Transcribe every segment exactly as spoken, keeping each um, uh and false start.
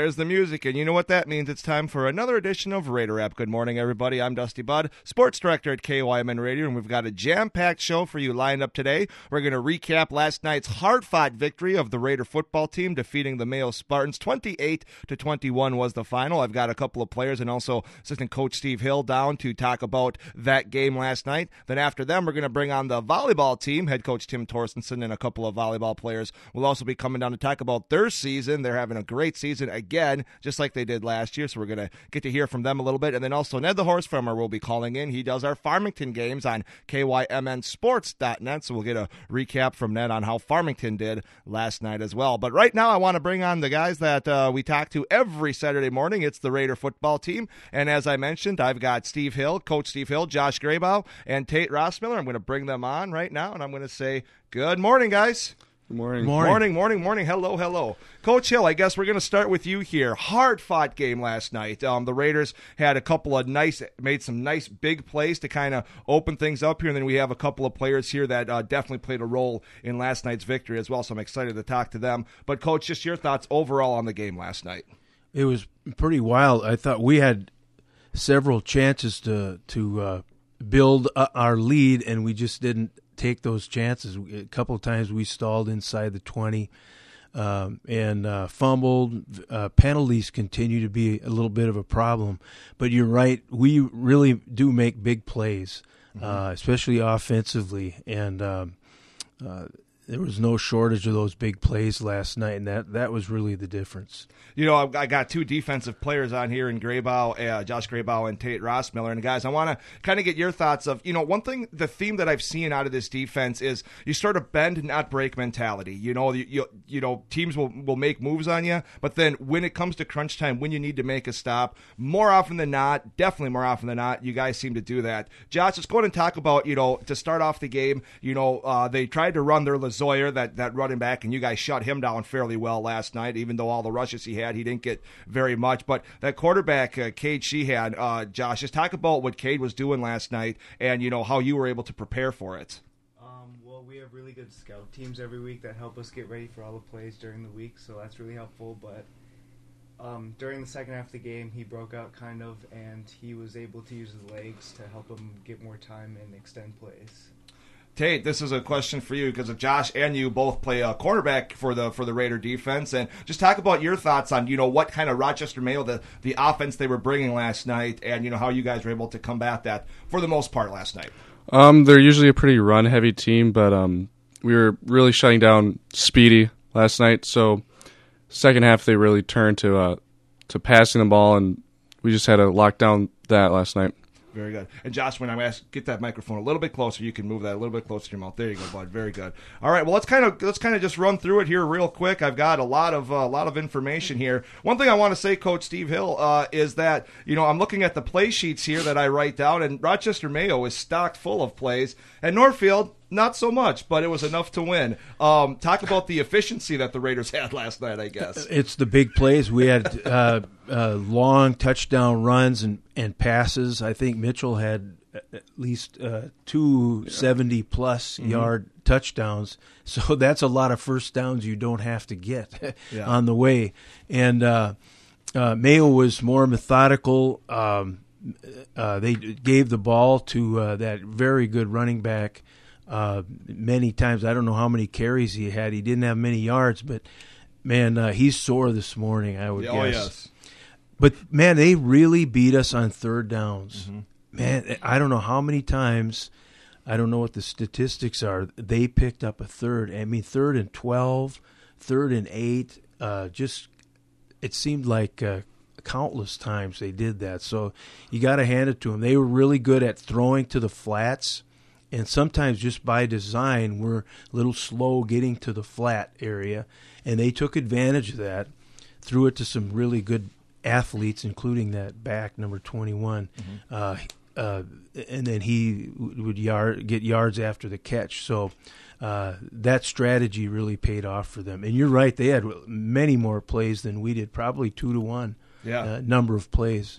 There's the music, and you know what that means. It's time for another edition of Raider Rap. Good morning, everybody. I'm Dusty Budd, sports director at K Y M N Radio, and we've got a jam-packed show for you lined up today. We're going to recap last night's hard-fought victory of the Raider football team, defeating the Mayo Spartans. twenty-eight to twenty-one was the final. I've got a couple of players and also assistant coach Steve Hill down to talk about that game last night. Then after them, we're going to bring on the volleyball team. Head coach Tim Torstensen and a couple of volleyball players will also be coming down to talk about their season. They're having a great season again, just like they did last year, so we're going to get to hear from them a little bit. And then also Ned the Horse Farmer will be calling in. He does our Farmington games on K Y M N sports dot net, so we'll get a recap from Ned on how Farmington did last night as well. But right now I want to bring on the guys that uh, we talk to every Saturday morning. It's the Raider football team, and as I mentioned, I've got Steve Hill, Coach Steve Hill, Josh Graybow, and Tate Rossmiller. I'm going to bring them on right now, and I'm going to say good morning, guys. Good morning. Morning. Morning, morning, morning. Hello, hello. Coach Hill, I guess we're going to start with you here. Hard-fought game last night. Um, the Raiders had a couple of nice, made some nice big plays to kind of open things up here, and then we have a couple of players here that uh, definitely played a role in last night's victory as well, so I'm excited to talk to them. But, Coach, just your thoughts overall on the game last night. It was pretty wild. I thought we had several chances to, to uh, build our lead, and we just didn't take those chances. A couple of times we stalled inside the twenty um, and uh, fumbled. Uh, penalties continue to be a little bit of a problem. But you're right, we really do make big plays, mm-hmm. uh, especially offensively. And um, uh, there was no shortage of those big plays last night, and that, that was really the difference. You know, I got two defensive players on here in Graybow, uh, Josh Graybow and Tate Rossmiller. And, guys, I want to kind of get your thoughts of, you know, one thing, the theme that I've seen out of this defense is you sort of bend, not break mentality. You know, you, you, you know, teams will, will make moves on you, but then when it comes to crunch time, when you need to make a stop, more often than not, definitely more often than not, you guys seem to do that. Josh, let's go ahead and talk about, you know, to start off the game, you know, uh, they tried to run their Lazoyer, that, that running back, and you guys shut him down fairly well last night. Even though all the rushes he had, he didn't get very much. But that quarterback, uh, Cade Sheehan, uh, Josh, just talk about what Cade was doing last night and, you know, how you were able to prepare for it. Um, well, we have really good scout teams every week that help us get ready for all the plays during the week, so that's really helpful. But um, during the second half of the game, he broke out kind of, and he was able to use his legs to help him get more time and extend plays. Tate, this is a question for you because Josh and you both play a cornerback for the for the Raider defense, and just talk about your thoughts on, you know, what kind of Rochester Mayo, the the offense they were bringing last night, and, you know, how you guys were able to combat that for the most part last night. Um, they're usually a pretty run-heavy team, but um, we were really shutting down Speedy last night. So second half they really turned to uh, to passing the ball, and we just had to lock down that last night. Very good. And Josh, when I ask, get that microphone a little bit closer, you can move that a little bit closer to your mouth. There you go, bud. Very good. All right. Well, let's kind of let's kind of just run through it here real quick. I've got a lot of a uh, lot of information here. One thing I want to say, Coach Steve Hill, uh, is that, you know, I'm looking at the play sheets here that I write down, and Rochester Mayo is stocked full of plays, and Northfield, not so much, but it was enough to win. Um, talk about the efficiency that the Raiders had last night, I guess. It's the big plays. We had uh, uh, long touchdown runs and, and passes. I think Mitchell had at least uh, two yeah. seventy-plus mm-hmm. yard touchdowns. So that's a lot of first downs you don't have to get yeah. on the way. And uh, uh, Mayo was more methodical. Um, uh, they gave the ball to uh, that very good running back Uh, many times. I don't know how many carries he had. He didn't have many yards, but, man, uh, he's sore this morning, I would oh, guess. Yes. But, man, they really beat us on third downs. Mm-hmm. Man, I don't know how many times, I don't know what the statistics are, they picked up a third. I mean, third and twelve, third and eight, uh, just it seemed like uh, countless times they did that. So you got to hand it to them. They were really good at throwing to the flats. And sometimes just by design, we're a little slow getting to the flat area. And they took advantage of that, threw it to some really good athletes, including that back, number twenty-one. Mm-hmm. Uh, uh, and then he would yard, get yards after the catch. So uh, that strategy really paid off for them. And you're right, they had many more plays than we did, probably two to one yeah. uh, number of plays.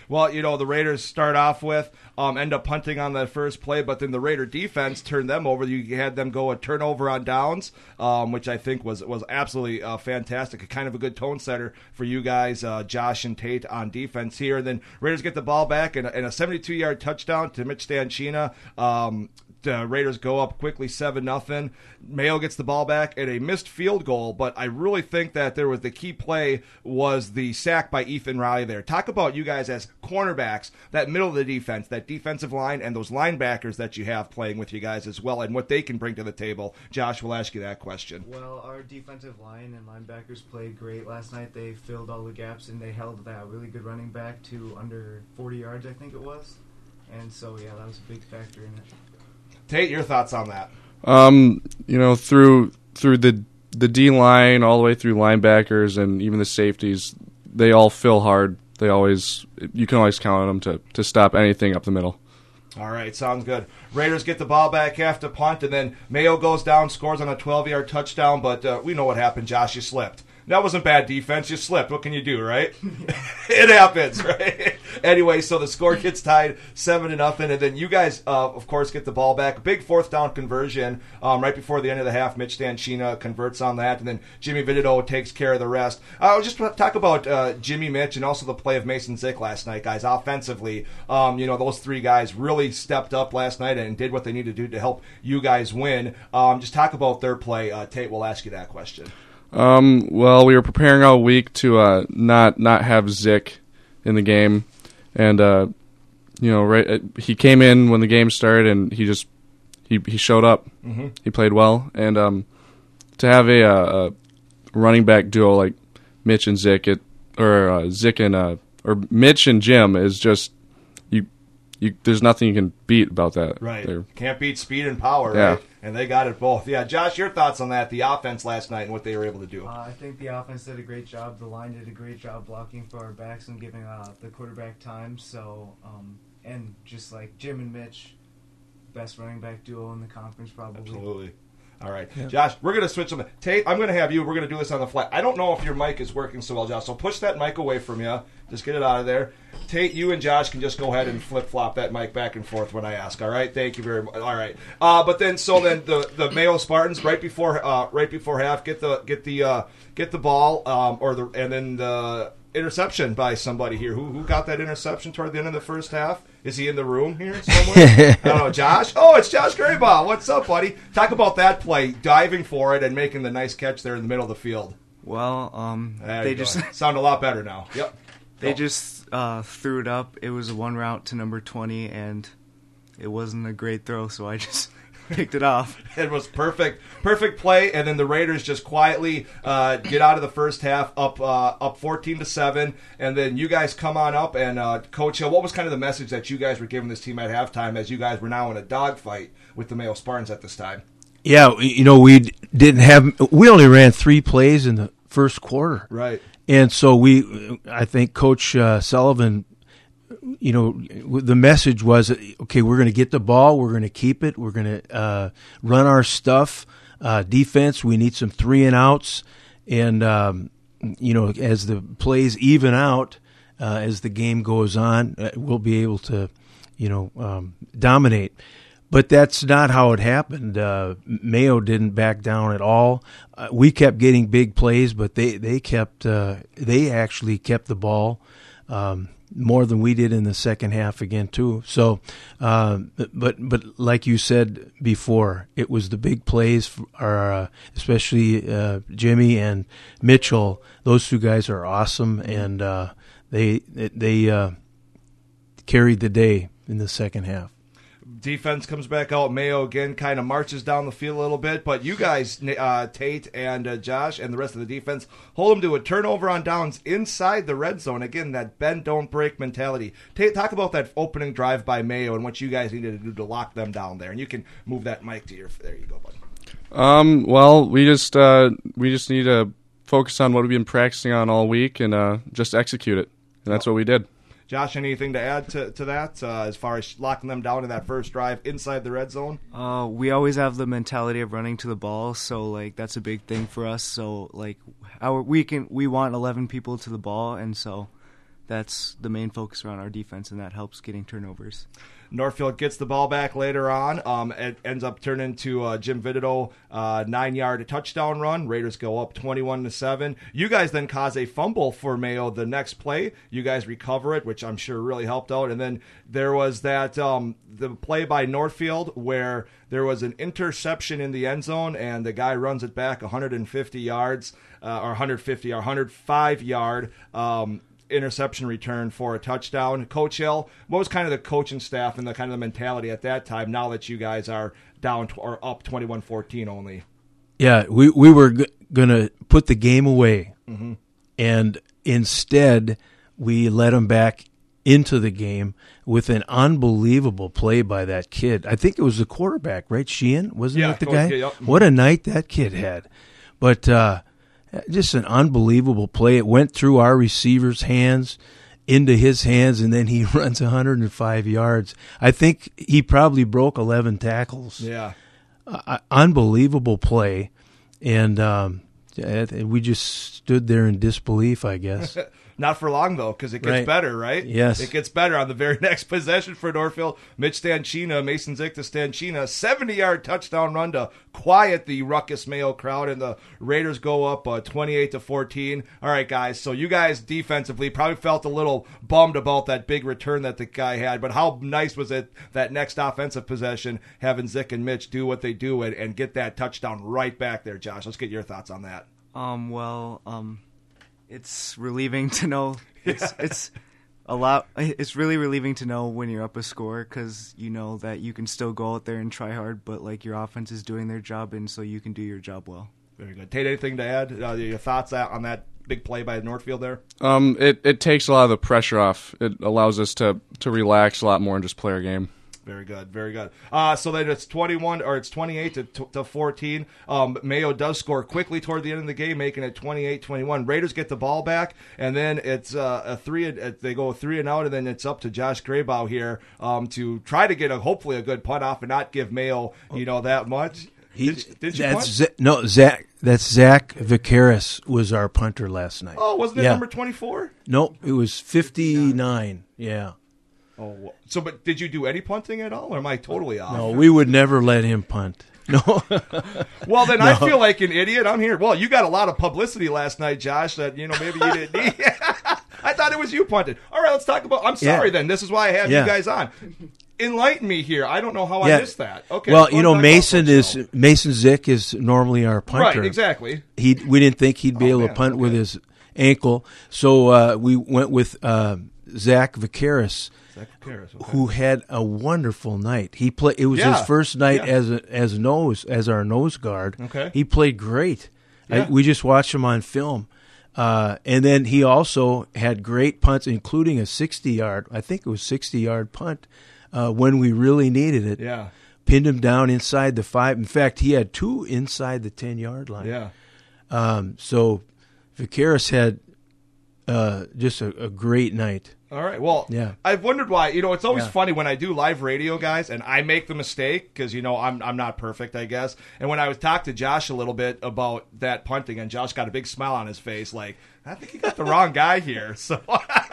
Well, you know, the Raiders start off with, um, end up punting on that first play, but then the Raider defense turned them over. You had them go a turnover on downs, um, which I think was was absolutely uh, fantastic. Kind of a good tone setter for you guys, uh, Josh and Tate, on defense here. And then Raiders get the ball back and, and a seventy-two-yard touchdown to Mitch Stanchina. Um, The Raiders go up quickly seven nothing. Mayo gets the ball back at a missed field goal, but I really think that there was the key play was the sack by Ethan Riley there. Talk about you guys as cornerbacks, that middle of the defense, that defensive line, and those linebackers that you have playing with you guys as well, and what they can bring to the table. Josh, we'll ask you that question. Well, our defensive line and linebackers played great last night. They filled all the gaps, and they held that really good running back to under forty yards, I think it was. And so, yeah, that was a big factor in it. Tate, your thoughts on that? Um, you know, through through the the D line all the way through linebackers and even the safeties, they all fill hard. They always you can always count on them to to stop anything up the middle. All right, sounds good. Raiders get the ball back after punt, and then Mayo goes down, scores on a twelve-yard touchdown, but uh, we know what happened, Josh. You slipped. That wasn't bad defense. You slipped. What can you do, right? It happens, right? Anyway, so the score gets tied seven to nothing, and then you guys, uh, of course, get the ball back. Big fourth down conversion um, right before the end of the half. Mitch Stanchina converts on that, and then Jimmy Vitito takes care of the rest. I'll just talk about uh, Jimmy Mitch and also the play of Mason Zick last night, guys. Offensively, um, you know, those three guys really stepped up last night and did what they needed to do to help you guys win. Um, just talk about their play. Uh, Tate, we'll ask you that question. Um, well, we were preparing all week to uh, not not have Zick in the game, and uh, you know, right, uh, he came in when the game started, and he just he he showed up. Mm-hmm. He played well, and um, to have a, a, a running back duo like Mitch and Zick, it or uh, Zick and uh, or Mitch and Jim is just you you. There's nothing you can beat about that. Right, They're, can't beat speed and power. Yeah. Right? And they got it both. Yeah, Josh, your thoughts on that, the offense last night and what they were able to do? Uh, I think the offense did a great job. The line did a great job blocking for our backs and giving uh, the quarterback time. So, um, and just like Jim and Mitch, best running back duo in the conference probably. Absolutely. All right. Yeah. Josh, we're going to switch them. Tate, I'm going to have you. We're going to do this on the fly. I don't know if your mic is working so well, Josh, so push that mic away from you. Just get it out of there. Tate, you and Josh can just go ahead and flip-flop that mic back and forth when I ask, all right? Thank you very much. All right. Uh, but then, so then the, the Mayo Spartans, right before uh, right before half, get the get the uh, get the ball, um, or the and then the interception by somebody here. Who who got that interception toward the end of the first half? Is he in the room here somewhere? I don't know, Josh? Oh, it's Josh Graybaugh. What's up, buddy? Talk about that play, diving for it and making the nice catch there in the middle of the field. Well, um, there they just sound a lot better now. Yep. They oh. just uh, threw it up. It was a one route to number twenty, and it wasn't a great throw, so I just picked it off. It was perfect, perfect play, and then the Raiders just quietly uh, get out of the first half, up uh, up fourteen to seven, and then you guys come on up. And uh, Coach Hill, what was kind of the message that you guys were giving this team at halftime, as you guys were now in a dogfight with the Mayo Spartans at this time? Yeah, you know, we didn't have we only ran three plays in the first quarter, right? And so we, I think Coach uh, Sullivan, you know, the message was, okay, we're going to get the ball, we're going to keep it, we're going to uh, run our stuff. Uh, defense, we need some three and outs, and um, you know, as the plays even out, uh, as the game goes on, uh, we'll be able to, you know, um, dominate. But that's not how it happened. Uh, Mayo didn't back down at all. Uh, we kept getting big plays, but they they kept uh, they actually kept the ball um, more than we did in the second half again too. So, uh, but but like you said before, it was the big plays, for our, uh, especially uh, Jimmy and Mitchell. Those two guys are awesome, and uh, they they uh, carried the day in the second half. Defense comes back out. Mayo again kind of marches down the field a little bit, but you guys, uh, Tate and uh, Josh and the rest of the defense, hold them to a turnover on downs inside the red zone. Again, that bend, don't break mentality. Tate, talk about that opening drive by Mayo and what you guys needed to do to lock them down there. And you can move that mic to your. There you go, buddy. Um. Well, we just uh, we just need to focus on what we've been practicing on all week and uh, just execute it, and that's what we did. Josh, anything to add to, to that uh, as far as locking them down in that first drive inside the red zone? Uh, we always have the mentality of running to the ball, so like that's a big thing for us. So like our we can we want eleven people to the ball, and so that's the main focus around our defense, and that helps getting turnovers. Northfield gets the ball back later on. Um, it ends up turning into uh, Jim Vitito uh, nine-yard touchdown run. Raiders go up twenty-one to seven. You guys then cause a fumble for Mayo the next play. You guys recover it, which I'm sure really helped out. And then there was that um, the play by Northfield where there was an interception in the end zone, and the guy runs it back one hundred fifty yards, uh, or one hundred fifty or one hundred five yard. Um, interception return for a touchdown. Coach Hill, what was kind of the coaching staff and the kind of the mentality at that time now that you guys are down tw- or up twenty-one fourteen only? Yeah, we, we were g- going to put the game away, mm-hmm. and instead we let them back into the game with an unbelievable play by that kid. I think it was the quarterback, right? Sheehan? Wasn't yeah, it the Coach, guy? Yeah, yep. What a night that kid had. But uh just an unbelievable play. It went through our receiver's hands into his hands, and then he runs one hundred five yards. I think he probably broke eleven tackles. Yeah. Uh, unbelievable play. And um, we just stood there in disbelief, I guess. Not for long, though, because it gets Right. better, right? Yes. It gets better on the very next possession for Northfield. Mitch Stanchina, Mason Zick to Stanchina, seventy-yard touchdown run to quiet the ruckus Mayo crowd, and the Raiders go up uh, twenty-eight to fourteen. All right, guys, so you guys defensively probably felt a little bummed about that big return that the guy had, but how nice was it that next offensive possession, having Zick and Mitch do what they do and, and get that touchdown right back there, Josh? Let's get your thoughts on that. Um, well, um, it's relieving to know. It's it's a lot. It's really relieving to know when you're up a score, because you know that you can still go out there and try hard, but like your offense is doing their job, and so you can do your job well. Very good. Tate, anything to add? Uh, your thoughts on that big play by Northfield there? Um, it, it takes a lot of the pressure off. It allows us to, to relax a lot more and just play our game. Very good, very good. Uh, so then it's twenty-one or it's twenty-eight to, to fourteen. Um, Mayo does score quickly toward the end of the game, making it twenty-eight twenty-one. Raiders get the ball back, and then it's uh, a three. They go three and out, and then it's up to Josh Graybow here um, to try to get a hopefully a good punt off and not give Mayo you know that much. He, did, did you that's punt? Z- no, Zach. That's Zach Vicaris was our punter last night. Oh, wasn't it Yeah. number twenty-four? No, it was fifty-nine. Yeah. Oh, so but did you do any punting at all, or am I totally off? No, we would never let him punt. No. Well, then I feel like an idiot. I'm here. Well, you got a lot of publicity last night, Josh, that, you know, maybe you didn't need. I thought it was you punted. All right, let's talk about. I'm sorry Yeah. then. This is why I have Yeah. you guys on. Enlighten me here. I don't know how Yeah. I missed that. Okay. Well, let's you go know, back Mason off is those. Mason Zick is normally our punter. Right, exactly. He we didn't think he'd be Oh, able man, to punt okay. with his ankle, so uh, we went with uh, Zach Vicaris, Zach Vicaris, okay. who had a wonderful night. He play. It was Yeah. his first night Yeah. as a, as nose as our nose guard. Okay. He played great. Yeah. I, we just watched him on film. Uh, and then he also had great punts, including a sixty-yard, I think it was sixty-yard punt uh, when we really needed it. Yeah. Pinned him down inside the five. In fact, he had two inside the ten-yard line. Yeah. Um, so Vicaris had uh, just a, a great night. All right. Well, Yeah. I've wondered why. You know, it's always Yeah. funny when I do live radio, guys, and I make the mistake because you know I'm I'm not perfect, I guess. And when I was talked to Josh a little bit about that punting, and Josh got a big smile on his face, like I think he got the wrong guy here. So,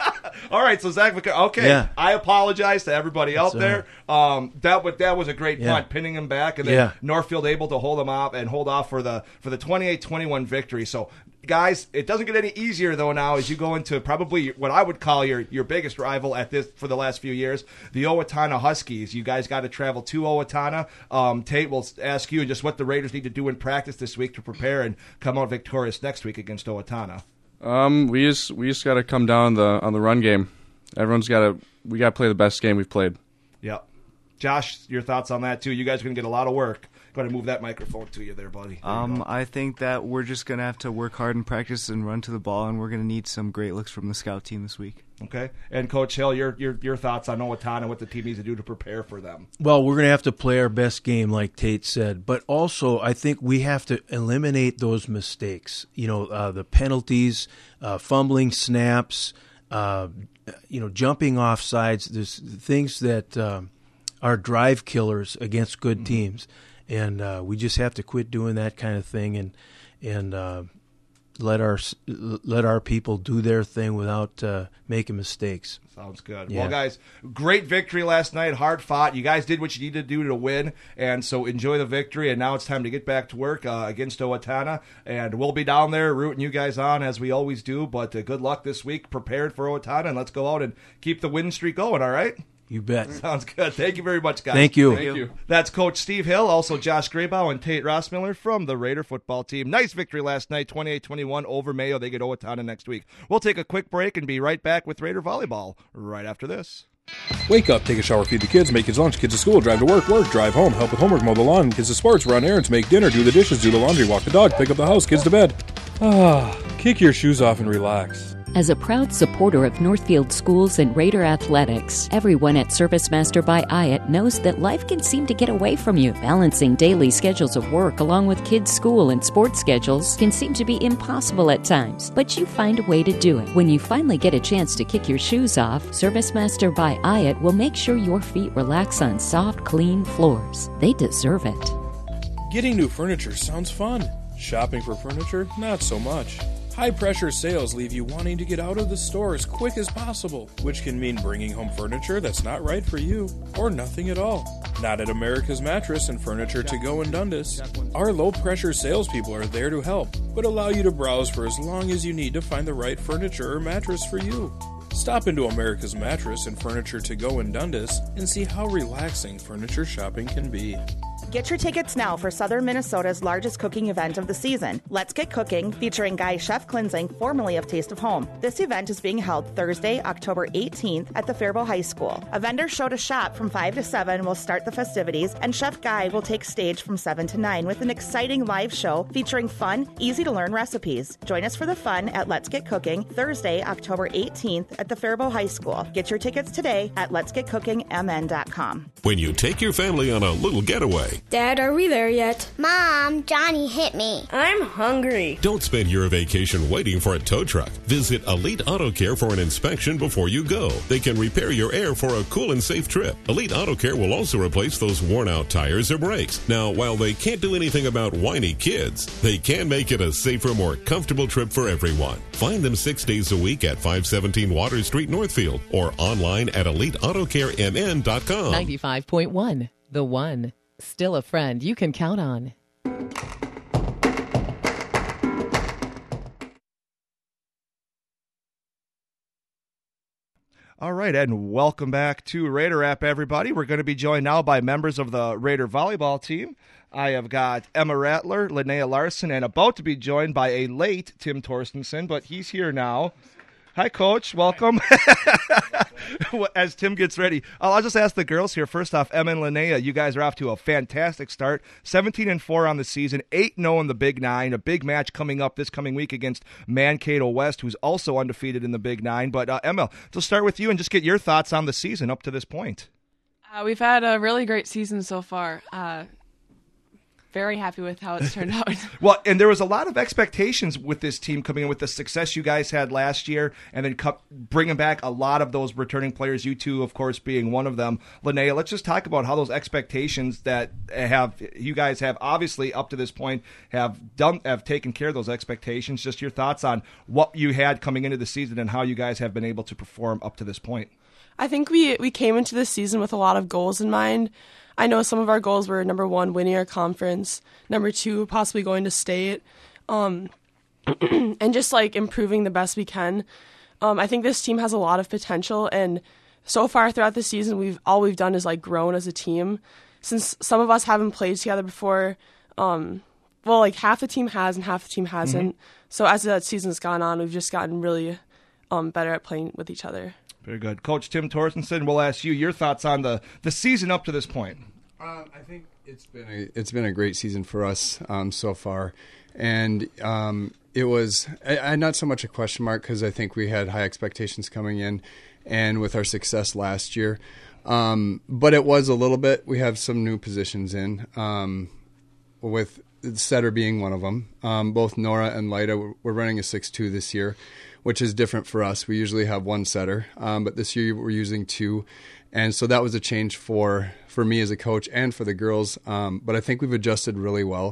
all right. So Zach, McC- okay. Yeah. I apologize to everybody out That's there. Um, that would that was a great Yeah. punt, pinning him back, and then Yeah. Northfield able to hold him off and hold off for the for the twenty-eight twenty-one victory. So. Guys, it doesn't get any easier though now as you go into probably what I would call your, your biggest rival at this for the last few years, the Owatonna Huskies. You guys got to travel to Owatonna. Um, Tate will ask you just what the Raiders need to do in practice this week to prepare and come out victorious next week against Owatonna. Um, we just we just got to come down on the on the run game. Everyone's got to we got to play the best game we've played. Yep. Josh, your thoughts on that too? You guys are going to get a lot of work. Got to move that microphone to you there, buddy. There you Um, go. I think that we're just gonna have to work hard in practice and run to the ball, and we're gonna need some great looks from the scout team this week. Okay. And Coach Hill, your your your thoughts on Owatonna and what the team needs to do to prepare for them. Well, we're going to have to play our best game, like Tate said. But also, I think we have to eliminate those mistakes. You know, uh, the penalties, uh, fumbling snaps, uh, you know, jumping off sides. There's things that um, are drive killers against good teams. And uh, we just have to quit doing that kind of thing and and uh, let our let our people do their thing without uh, making mistakes. Sounds good. Yeah. Well, guys, great victory last night. Hard fought. You guys did what you needed to do to win, and so enjoy the victory. And now it's time to get back to work uh, against Owatonna, and we'll be down there rooting you guys on as we always do. But uh, good luck this week. Prepared for Owatonna, and let's go out and keep the win streak going. All right. You bet. Sounds good. Thank you very much, guys. Thank you. Thank you. That's Coach Steve Hill, also Josh Graybow and Tate Rossmiller from the Raider football team. Nice victory last night, twenty-eight twenty-one over Mayo. They get Owatonna next week. We'll take a quick break and be right back with Raider volleyball right after this. Wake up, take a shower, feed the kids, make kids lunch, kids to school, drive to work, work, drive home, help with homework, mow the lawn, kids to sports, run errands, make dinner, do the dishes, do the laundry, walk the dog, pick up the house, kids to bed. Ah, kick your shoes off and relax. As a proud supporter of Northfield Schools and Raider Athletics, everyone at ServiceMaster by I A T knows that life can seem to get away from you. Balancing daily schedules of work along with kids' school and sports schedules can seem to be impossible at times, but you find a way to do it. When you finally get a chance to kick your shoes off, ServiceMaster by I A T will make sure your feet relax on soft, clean floors. They deserve it. Getting new furniture sounds fun. Shopping for furniture, not so much. High-pressure sales leave you wanting to get out of the store as quick as possible, which can mean bringing home furniture that's not right for you, or nothing at all. Not at America's Mattress and Furniture to Go in Dundas. Our low-pressure salespeople are there to help, but allow you to browse for as long as you need to find the right furniture or mattress for you. Stop into America's Mattress and Furniture to Go in Dundas and see how relaxing furniture shopping can be. Get your tickets now for Southern Minnesota's largest cooking event of the season, Let's Get Cooking, featuring Guy Chef Cleansing, formerly of Taste of Home. This event is being held Thursday, October eighteenth at the Faribault High School. A vendor show to shop from five to seven will start the festivities, and Chef Guy will take stage from seven to nine with an exciting live show featuring fun, easy-to-learn recipes. Join us for the fun at Let's Get Cooking, Thursday, October eighteenth at the Faribault High School. Get your tickets today at lets get cooking m n dot com. When you take your family on a little getaway, Dad, are we there yet? Mom, Johnny hit me. I'm hungry. Don't spend your vacation waiting for a tow truck. Visit Elite Auto Care for an inspection before you go. They can repair your air for a cool and safe trip. Elite Auto Care will also replace those worn-out tires or brakes. Now, while they can't do anything about whiny kids, they can make it a safer, more comfortable trip for everyone. Find them six days a week at five seventeen Water Street, Northfield, or online at elite auto care m n dot com. ninety-five point one, The One. Still a friend you can count on. All right, and welcome back to Raider App, everybody. We're going to be joined now by members of the Raider volleyball team. I have got Emma Rattler, Linnea Larson, and about to be joined by a late Tim Torstensen, but he's here now. Hi, Coach. Welcome. As Tim gets ready, I'll just ask the girls here. First off, Emma and Linnea, you guys are off to a fantastic start. seventeen and four on the season, eight and oh in the Big Nine. A big match coming up this coming week against Mankato West, who's also undefeated in the Big Nine. But uh, Emma, to start with you and just get your thoughts on the season up to this point. Uh, we've had a really great season so far. Uh, very happy with how it's turned out. Well, and there was a lot of expectations with this team coming in with the success you guys had last year, and then cu- bringing back a lot of those returning players, you two, of course, being one of them. Linnea, let's just talk about how those expectations that have you guys have obviously up to this point have done have taken care of those expectations. Just your thoughts on what you had coming into the season and how you guys have been able to perform up to this point. I think we we came into this season with a lot of goals in mind. I know some of our goals were, number one, winning our conference, number two, possibly going to state, um, and just, like, improving the best we can. Um, I think this team has a lot of potential, and so far throughout the season, we've all we've done is, like, grown as a team. Since some of us haven't played together before, um, well, like, half the team has and half the team hasn't. Mm-hmm. So as that season's gone on, we've just gotten really um, better at playing with each other. Very good. Coach Tim Torstensen, we'll ask you your thoughts on the, the season up to this point. Uh, I think it's been a, it's been a great season for us um, so far. And um, it was I, I, not so much a question mark because I think we had high expectations coming in and with our success last year. Um, but it was a little bit. We have some new positions in, um, with the setter being one of them. Um, both Nora and Lyda, we're running a six two this year, which is different for us. We usually have one setter, um, but this year we're using two. And so that was a change for, for me as a coach and for the girls. Um, but I think we've adjusted really well.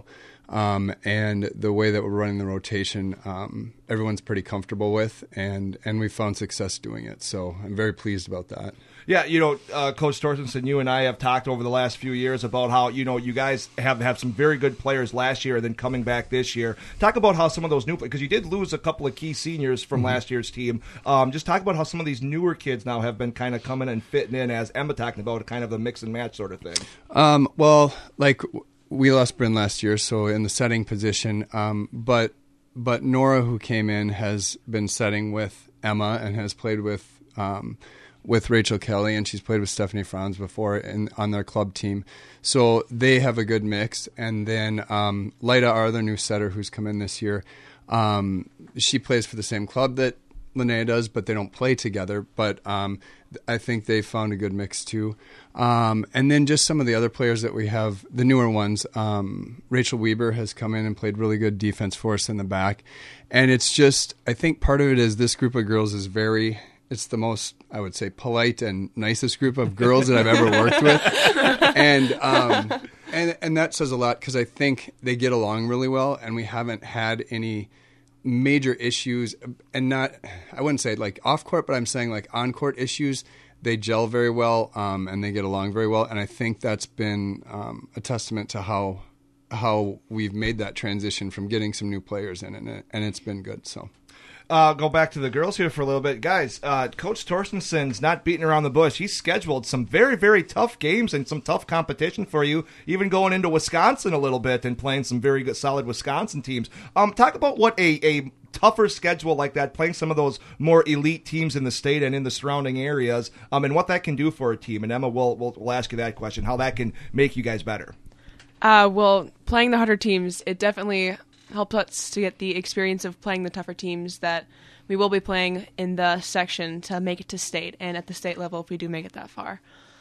Um, and the way that we're running the rotation, um, everyone's pretty comfortable with, and, and we found success doing it. So I'm very pleased about that. Yeah, you know, uh, Coach Torstenson, you and I have talked over the last few years about how, you know, you guys have, have some very good players last year and then coming back this year. Talk about how some of those new, because you did lose a couple of key seniors from mm-hmm. last year's team. Um, just talk about how some of these newer kids now have been kind of coming and fitting in, as Emma talking about, kind of the mix and match sort of thing. Um, well, like we lost Bryn last year, so in the setting position, um, but but Nora, who came in, has been setting with Emma and has played with um, with Rachel Kelly, and she's played with Stephanie Franz before in, on their club team. So they have a good mix. And then um, Lyda, our other new setter who's come in this year, um, she plays for the same club that Linnea does, but they don't play together. But um, I think they found a good mix too. Um, and then just some of the other players that we have, the newer ones. Um, Rachel Weber has come in and played really good defense for us in the back. And it's just, I think part of it is this group of girls is very, it's the most, I would say, polite and nicest group of girls that I've ever worked with. And um, and and that says a lot, because I think they get along really well, and we haven't had any major issues, and not, I wouldn't say like off court, but I'm saying like on court issues. They gel very well, um, and they get along very well, and I think that's been um, a testament to how how we've made that transition from getting some new players in, and it, and it's been good. So. Uh, go back to the girls here for a little bit. Guys, uh, Coach Torstenson's not beating around the bush. He's scheduled some very, very tough games and some tough competition for you, even going into Wisconsin a little bit and playing some very good, solid Wisconsin teams. Um, talk about what a, a tougher schedule like that, playing some of those more elite teams in the state and in the surrounding areas, um, and what that can do for a team. And Emma, we'll, we'll, we'll ask you that question, how that can make you guys better. Uh, well, playing the harder teams, it definitely helps us to get the experience of playing the tougher teams that we will be playing in the section to make it to state, and at the state level if we do make it that far.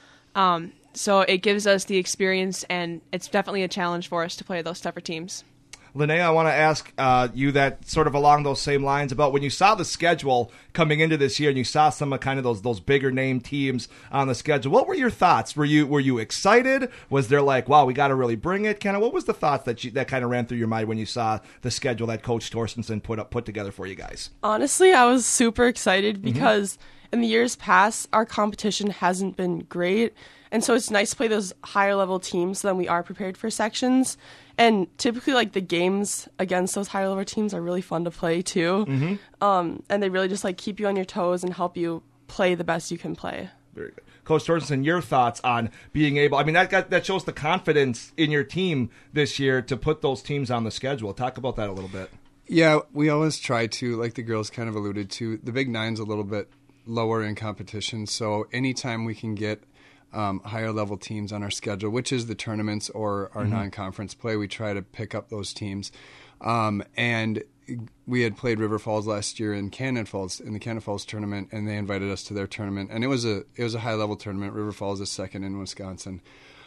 Um, so it gives us the experience, and it's definitely a challenge for us to play those tougher teams. Linnea, I want to ask uh, you that sort of along those same lines about when you saw the schedule coming into this year and you saw some of kind of those those bigger name teams on the schedule. What were your thoughts? Were you were you excited? Was there like, wow, we got to really bring it? Kind of what was the thoughts that you, that kind of ran through your mind when you saw the schedule that Coach Torstenson put up put together for you guys? Honestly, I was super excited because mm-hmm. in the years past, our competition hasn't been great. And so it's nice to play those higher level teams so then we are prepared for sections. And typically, like, the games against those higher level teams are really fun to play too. Mm-hmm. Um, and they really just like keep you on your toes and help you play the best you can play. Very good. Coach Torstenson, your thoughts on being able, I mean, that got, that shows the confidence in your team this year to put those teams on the schedule. Talk about that a little bit. Yeah, we always try to, like the girls kind of alluded to, the Big Nine's a little bit lower in competition. So anytime we can get Um, higher level teams on our schedule, which is the tournaments or our mm-hmm. non-conference play, we try to pick up those teams. Um, and we had played River Falls last year in Cannon Falls in the Cannon Falls tournament, and they invited us to their tournament, and it was a it was a high level tournament. River Falls is second in Wisconsin.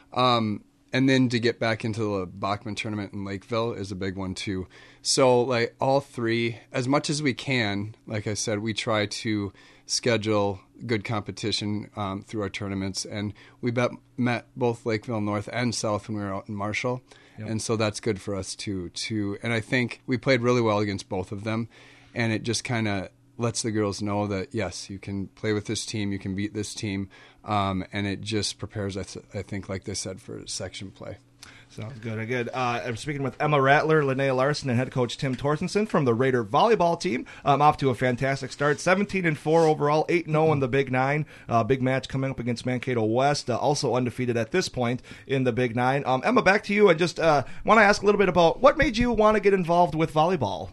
Um, and then to get back into the Bachman tournament in Lakeville is a big one too. So like all three, as much as we can, like I said, we try to schedule good competition um, through our tournaments, and we bet, met both Lakeville North and South when we were out in Marshall, yep. and so that's good for us too. To and I think we played really well against both of them, and it just kind of lets the girls know that yes, you can play with this team, you can beat this team, um, and it just prepares, I, th- I think, like they said, for section play. Sounds good. Good. Uh, I'm speaking with Emma Rattler, Linnea Larson, and head coach Tim Torstenson from the Raider volleyball team. Um, off to a fantastic start, seventeen and four overall, eight and oh in the Big Nine. Uh, big match coming up against Mankato West, uh, also undefeated at this point in the Big Nine. Um, Emma, back to you, and just uh, want to ask a little bit about what made you want to get involved with volleyball.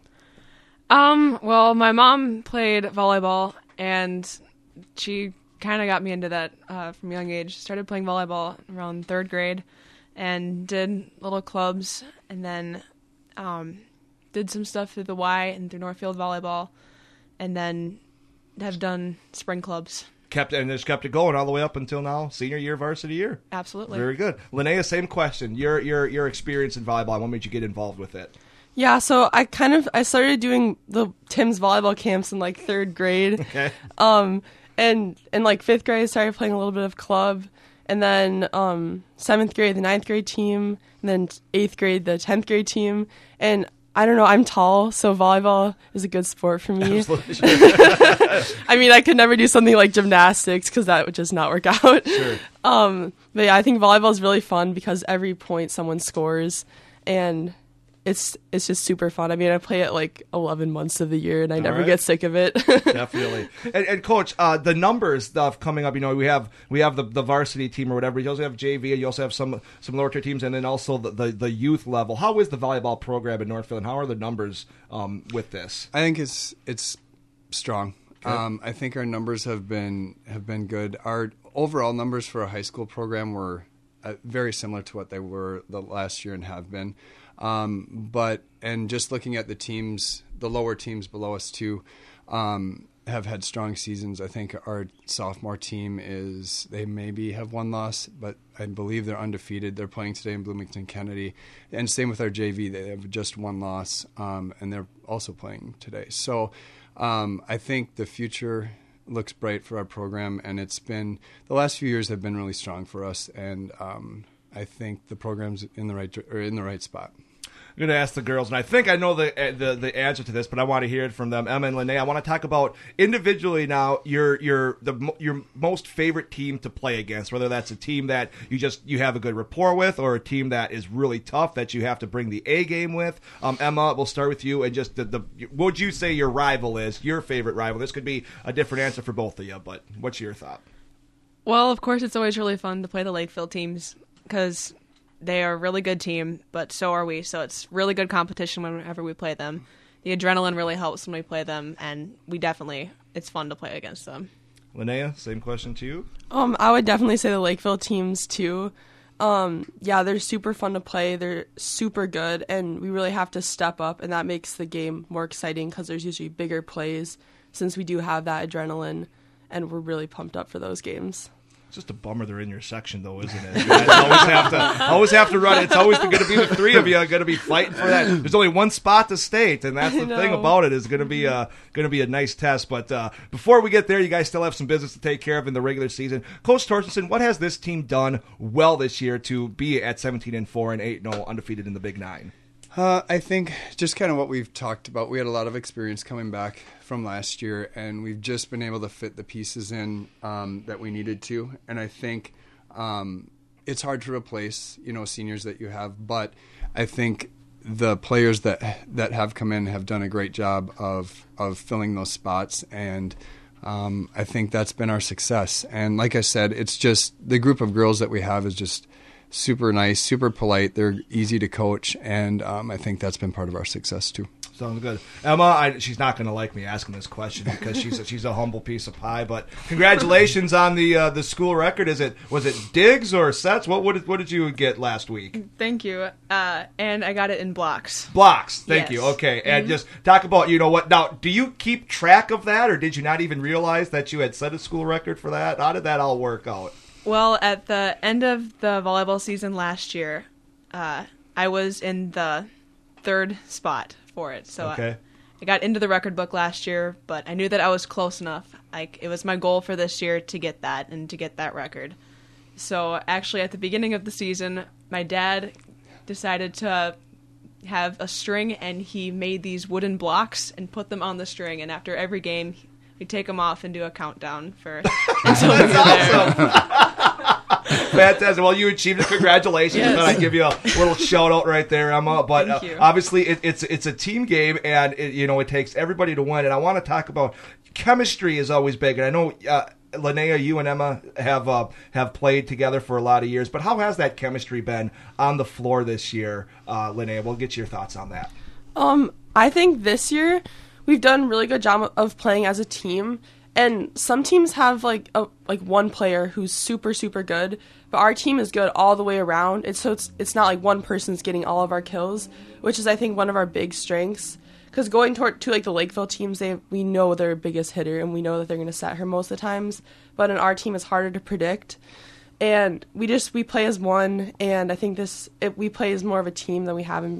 Um. Well, my mom played volleyball, and she kind of got me into that uh, from a young age. Started playing volleyball around third grade. And did little clubs, and then um, did some stuff through the Y and through Northfield Volleyball, and then have done spring clubs. Kept and just kept it going all the way up until now, senior year, varsity year. Absolutely. Very good. Linnea, same question. Your your your experience in volleyball. What made you get involved with it? Yeah, so I kind of I started doing the Tim's volleyball camps in like third grade. Okay. Um, and in like fifth grade, I started playing a little bit of club. and then um, seventh grade the ninth grade team, and then eighth grade the tenth grade team. And I don't know, I'm tall, so volleyball is a good sport for me. I mean, I could never do something like gymnastics because that would just not work out. Sure. Um, but yeah, I think volleyball is really fun because every point someone scores, and it's it's just super fun. I mean, I play it like eleven months of the year, and I All never right. get sick of it. Definitely. And, and Coach, uh, the numbers stuff coming up, you know, we have we have the, the varsity team or whatever. You also have J V, and you also have some some lower tier teams, and then also the, the, the youth level. How is the volleyball program in Northfield, and how are the numbers um, with this? I think it's it's strong. Okay. Um, I think our numbers have been have been good. Our overall numbers for a high school program were uh, very similar to what they were the last year and have been. Um, but and just looking at the teams, the lower teams below us too, um, have had strong seasons. I think our sophomore team is they maybe have one loss, but I believe they're undefeated. They're playing today in Bloomington Kennedy, and same with our J V. They have just one loss, um, and they're also playing today. So um, I think the future looks bright for our program, and it's been the last few years have been really strong for us, and um, I think the program's in the right or in the right spot. I'm going to ask the girls, and I think I know the, the the answer to this, but I want to hear it from them. Emma and Linnea, I want to talk about individually now your your the your most favorite team to play against, whether that's a team that you just you have a good rapport with, or a team that is really tough that you have to bring the A game with. Um, Emma, we'll start with you, and just the, the what would you say your rival is, your favorite rival? This could be a different answer for both of you, but what's your thought? Well, of course, it's always really fun to play the Lakefield teams because they are a really good team, but so are we. So it's really good competition whenever we play them. The adrenaline really helps when we play them, and we definitely, it's fun to play against them. Linnea, same question to you. Um, I would definitely say the Lakeville teams too. Um, yeah, they're super fun to play. They're super good, and we really have to step up, and that makes the game more exciting because there's usually bigger plays since we do have that adrenaline, and we're really pumped up for those games. It's just a bummer they're in your section, though, isn't it? You guys always have to, always have to run. It's always going to be the three of you going to be fighting for that. There's only one spot to state, and that's the thing about it. Is going to be a going to be a nice test. But uh, before we get there, you guys still have some business to take care of in the regular season. Coach Torstenson, what has this team done well this year to be at seventeen and four and eight and zero, undefeated in the Big Nine? Uh, I think just kind of what we've talked about. We had a lot of experience coming back from last year, and we've just been able to fit the pieces in um, that we needed to. And I think um, it's hard to replace, you know, seniors that you have, but I think the players that that have come in have done a great job of of filling those spots, and um, I think that's been our success. And like I said, it's just the group of girls that we have is just super nice, super polite. They're easy to coach, and um, I think that's been part of our success too. Sounds good. Emma, I, she's not going to like me asking this question because she's a, she's a humble piece of pie. But congratulations on the uh, the school record. Is it was it digs or sets? What what did, what did you get last week? Thank you. Uh, and I got it in blocks. Blocks. Thank Yes. you. Okay, and Mm-hmm. just talk about you know what now. Do you keep track of that, or did you not even realize that you had set a school record for that? How did that all work out? Well, at the end of the volleyball season last year, uh, I was in the third spot for it. So Okay. I, I got into the record book last year, but I knew that I was close enough. Like it was my goal for this year to get that and to get that record. So actually, at the beginning of the season, my dad decided to have a string, and he made these wooden blocks and put them on the string. And after every game, we'd take them off and do a countdown for until we were there. Fantastic. Well, you achieved it. Congratulations. Yes. I give you a little shout out right there, Emma. But Thank uh, you. obviously, it, it's it's a team game, and it, you know it takes everybody to win. And I want to talk about chemistry is always big. And I know uh, Linnea, you and Emma have uh, have played together for a lot of years. But how has that chemistry been on the floor this year, uh, Linnea? We'll get your thoughts on that. Um, I think this year we've done a really good job of playing as a team. And some teams have like a, like one player who's super super good, but our team is good all the way around. It's so it's it's not like one person's getting all of our kills, which is I think one of our big strengths. Because going toward to like the Lakeville teams, they we know their biggest hitter and we know that they're going to set her most of the times. But in our team, it's harder to predict. And we just we play as one, and I think this it, we play as more of a team than we have in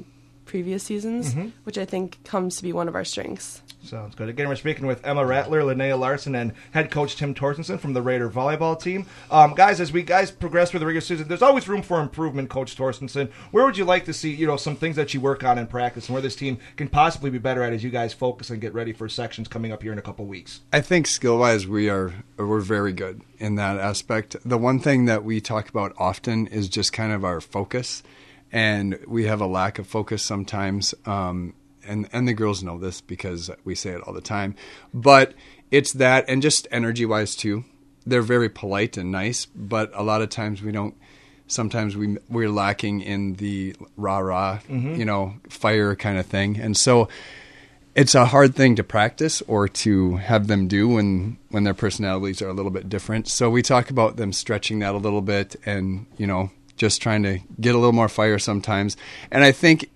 previous seasons, Mhm. which I think comes to be one of our strengths. Sounds good. Again, we're speaking with Emma Rattler, Linnea Larson, and head coach Tim Torstensen from the Raider volleyball team. Um, guys, as we guys progress through the regular season, there's always room for improvement, Coach Torstensen. Where would you like to see, you know, some things that you work on in practice and where this team can possibly be better at as you guys focus and get ready for sections coming up here in a couple weeks? I think skill-wise, we are we're very good in that aspect. The one thing that we talk about often is just kind of our focus, and we have a lack of focus sometimes. Um, and and the girls know this because we say it all the time. But it's that, and just energy-wise too. They're very polite and nice, but a lot of times we don't. Sometimes we we're lacking in the rah rah, Mhm. you know, fire kind of thing, and so. It's a hard thing to practice or to have them do when, when their personalities are a little bit different. So we talk about them stretching that a little bit and, you know, just trying to get a little more fire sometimes. And I think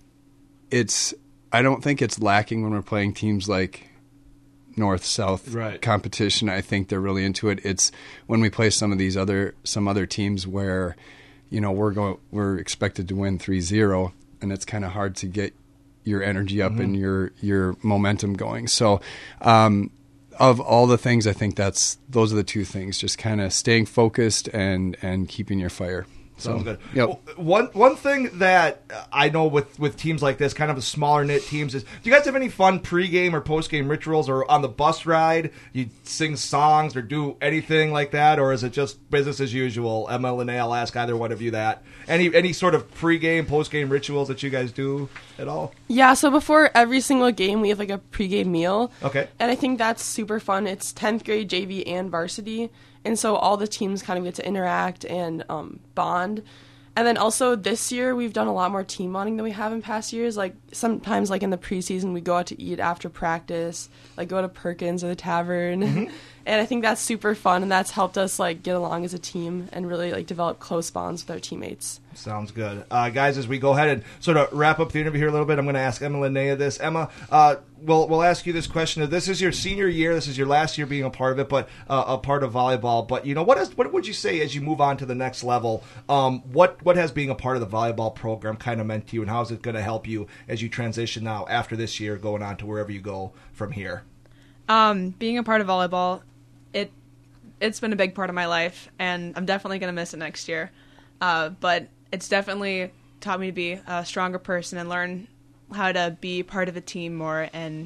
it's, I don't think it's lacking when we're playing teams like north-south Right. competition. I think they're really into it. It's when we play some of these other, some other teams where, you know, we're going, we're expected to win three zero, and it's kind of hard to get your energy up Mhm. and your your momentum going. So um, of all the things, I think that's those are the two things, just kind of staying focused and, and keeping your fire. So, Sounds good. Yep. One one thing that I know with, with teams like this, kind of the smaller knit teams, is do you guys have any fun pregame or postgame rituals, or on the bus ride you sing songs or do anything like that, or is it just business as usual? Emma, Linnea, I'll ask either one of you that. Any any sort of pregame, postgame rituals that you guys do at all? Yeah, so before every single game, we have like a pregame meal. Okay. And I think that's super fun. It's tenth grade J V and varsity. And so all the teams kind of get to interact and um, bond. And then also this year, we've done a lot more team bonding than we have in past years. Like sometimes like in the preseason, we go out to eat after practice, like go to Perkins or the Tavern. Mhm. And I think that's super fun, and that's helped us like get along as a team and really like develop close bonds with our teammates. Sounds good. Uh, guys, as we go ahead and sort of wrap up the interview here a little bit, I'm going to ask Emma Linnea this. Emma, uh, we'll, we'll ask you this question. This is your senior year. This is your last year being a part of it, but uh, a part of volleyball. But, you know, what is what would you say as you move on to the next level? Um, what, what has being a part of the volleyball program kind of meant to you, and how is it going to help you as you transition now after this year going on to wherever you go from here? Um, being a part of volleyball, it it's been a big part of my life, and I'm definitely going to miss it next year. Uh, but it's definitely taught me to be a stronger person and learn how to be part of a team more and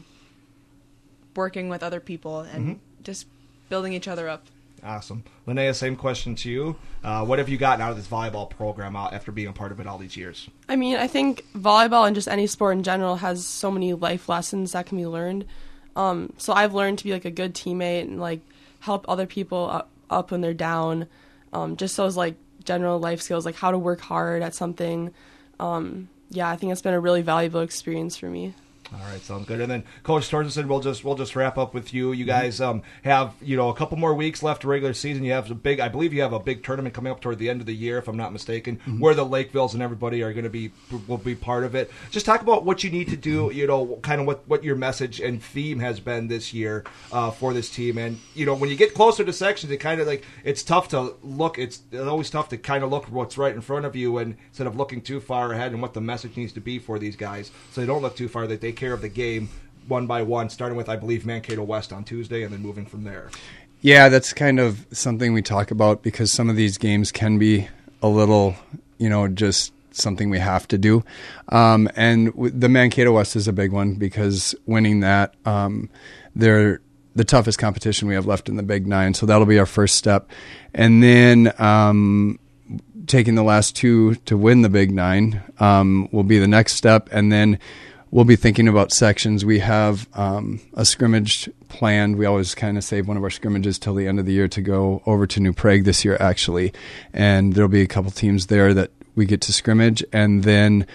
working with other people and Mhm. just building each other up. Awesome. Linnea, same question to you. Uh, what have you gotten out of this volleyball program out after being a part of it all these years? I mean, I think volleyball and just any sport in general has so many life lessons that can be learned. Um, so I've learned to be like a good teammate and like help other people up, up when they're down. Um, just those like general life skills, like how to work hard at something. Um, yeah, I think it's been a really valuable experience for me. All right, sounds good. And then Coach Torstensen, we'll just we'll just wrap up with you. You guys um, have you know a couple more weeks left of regular season. You have a big, I believe you have a big tournament coming up toward the end of the year, if I'm not mistaken, Mm-hmm. where the Lakevilles and everybody are going to be will be part of it. Just talk about what you need to do. You know, kind of what, what your message and theme has been this year uh, for this team. And you know, when you get closer to sections, it kind of like it's tough to look. It's, it's always tough to kind of look what's right in front of you, and instead of looking too far ahead and what the message needs to be for these guys, so they don't look too far. That they take care of the game one by one, starting with, I believe, Mankato West on Tuesday and then moving from there. Yeah, that's kind of something we talk about because some of these games can be a little, you know, just something we have to do. Um, and w- the Mankato West is a big one because winning that, um, they're the toughest competition we have left in the Big Nine. So that'll be our first step. And then um, taking the last two to win the Big Nine um, will be the next step. And then we'll be thinking about sections. We have um, a scrimmage planned. We always kind of save one of our scrimmages till the end of the year to go over to New Prague this year, actually. And there'll be a couple teams there that we get to scrimmage. And then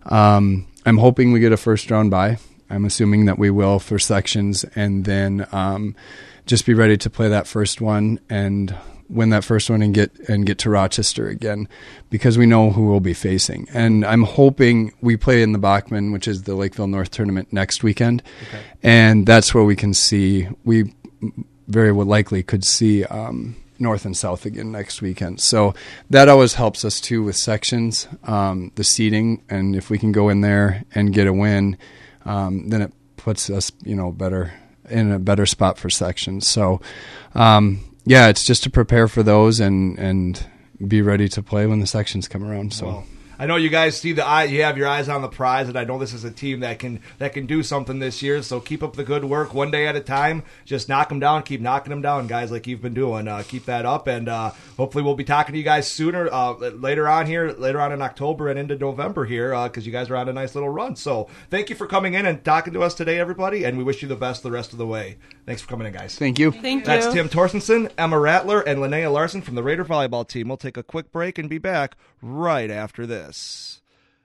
um, I'm hoping we get a first round bye. I'm assuming that we will for sections. And then um, just be ready to play that first one and win that first one and get and get to Rochester again, because we know who we'll be facing. And I'm hoping we play in the Bachman, which is the Lakeville North tournament, next weekend. Okay. And that's where we can see, we very likely could see um, North and South again next weekend. So that always helps us too with sections, um, the seeding, and if we can go in there and get a win, um, then it puts us, you know, better in a better spot for sections. So, um, yeah, it's just to prepare for those and and be ready to play when the sections come around. So. Wow. I know you guys see the eye. You have your eyes on the prize, and I know this is a team that can that can do something this year. So keep up the good work, one day at a time. Just knock them down, keep knocking them down, guys, like you've been doing. Uh, keep that up, and uh, hopefully we'll be talking to you guys sooner, uh, later on here, later on in October and into November here, because uh, you guys are on a nice little run. So thank you for coming in and talking to us today, everybody, and we wish you the best the rest of the way. Thanks for coming in, guys. Thank you. Thank That's you. Tim Torstensen, Emma Rattler, and Linnea Larson from the Raider volleyball team. We'll take a quick break and be back right after this.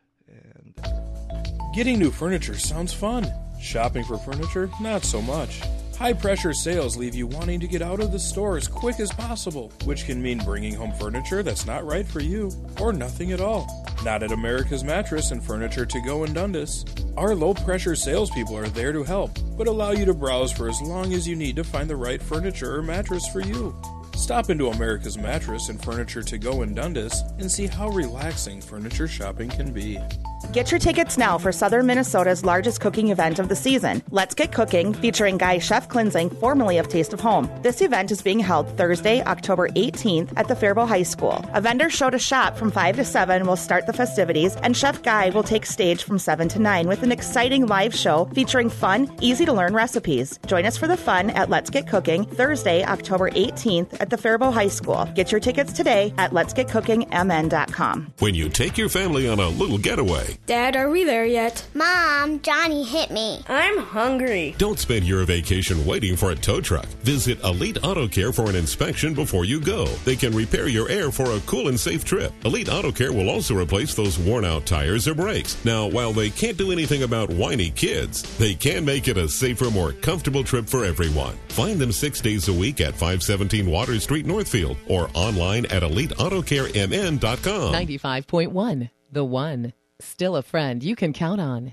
And Getting new furniture sounds fun. Shopping for furniture, not so much. High-pressure sales leave you wanting to get out of the store as quick as possible, which can mean bringing home furniture that's not right for you, or nothing at all. Not at America's Mattress and Furniture To Go in Dundas. Our low-pressure salespeople are there to help, but allow you to browse for as long as you need to find the right furniture or mattress for you. Stop into America's Mattress and Furniture To Go in Dundas and see how relaxing furniture shopping can be. Get your tickets now for Southern Minnesota's largest cooking event of the season, Let's Get Cooking, featuring Guy Chef Klinzing, formerly of Taste of Home. This event is being held Thursday, October eighteenth at the Faribault High School. A vendor show to shop from five to seven will start the festivities, and Chef Guy will take stage from seven to nine with an exciting live show featuring fun, easy-to-learn recipes. Join us for the fun at Let's Get Cooking, Thursday, October eighteenth at the Faribault High School. Get your tickets today at lets get cooking m n dot com. When you take your family on a little getaway, Dad, are we there yet? Mom, Johnny hit me. I'm hungry. don't spend your vacation waiting for a tow truck. Visit Elite Auto Care for an inspection before you go. They can repair your air for a cool and safe trip. Elite Auto Care will also replace those worn-out tires or brakes. Now, while they can't do anything about whiny kids, they can make it a safer, more comfortable trip for everyone. Find them six days a week at five seventeen Water Street, Northfield, or online at elite auto care m n dot com. ninety-five point one, The One. Still a friend you can count on.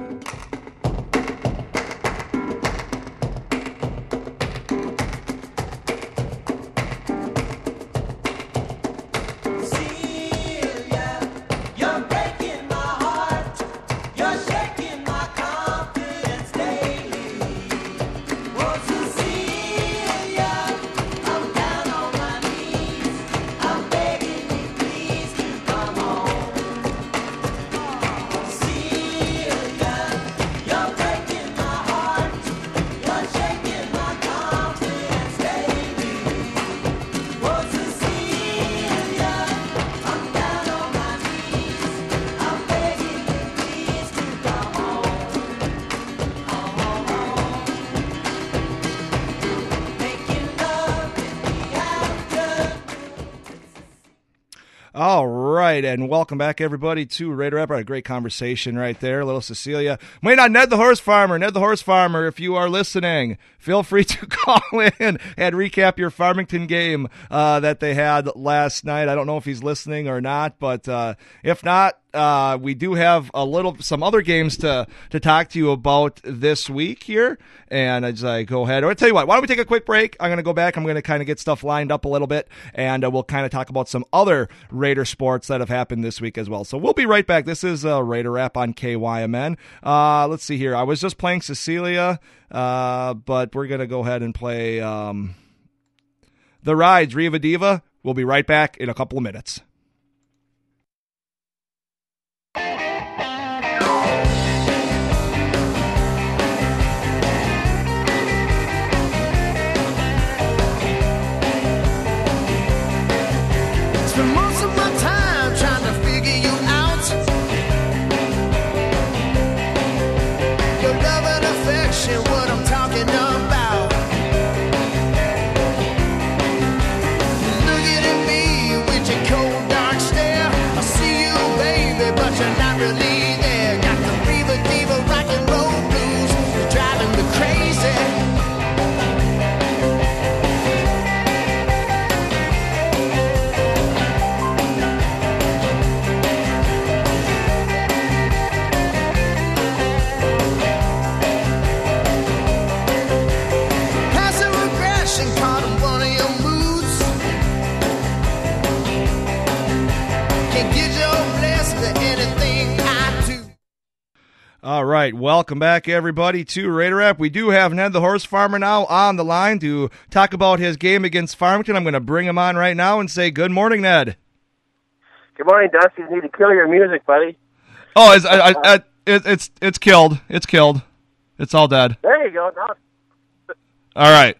All right, and welcome back, everybody, to Raider Rap. A great conversation right there. Little Cecilia. Wait on Ned the Horse Farmer. Ned the Horse Farmer, if you are listening, feel free to call in and recap your Farmington game uh, that they had last night. I don't know if he's listening or not, but uh, if not, Uh, we do have a little, some other games to, to talk to you about this week here. And as I go ahead, I'll tell you what, why don't we take a quick break? I'm going to go back. I'm going to kind of get stuff lined up a little bit, and uh, we'll kind of talk about some other Raider sports that have happened this week as well. So we'll be right back. This is uh, Raider Rap on K Y M N. Uh, let's see here. I was just playing Cecilia, uh, but we're going to go ahead and play um, The Rides, Riva Diva. We'll be right back in a couple of minutes. Spend most of my time trying to figure you out. Your love and affection, what I'm talking about. Looking at me with your cold All right, welcome back, everybody, to Raider App. We do have Ned the Horse Farmer now on the line to talk about his game against Farmington. I'm going to bring him on right now and say good morning, Ned. Good morning, Dusty. You need to kill your music, buddy. Oh, it's, I, I, I, it, it's it's killed. It's killed. It's all dead. There you go. Now. All right.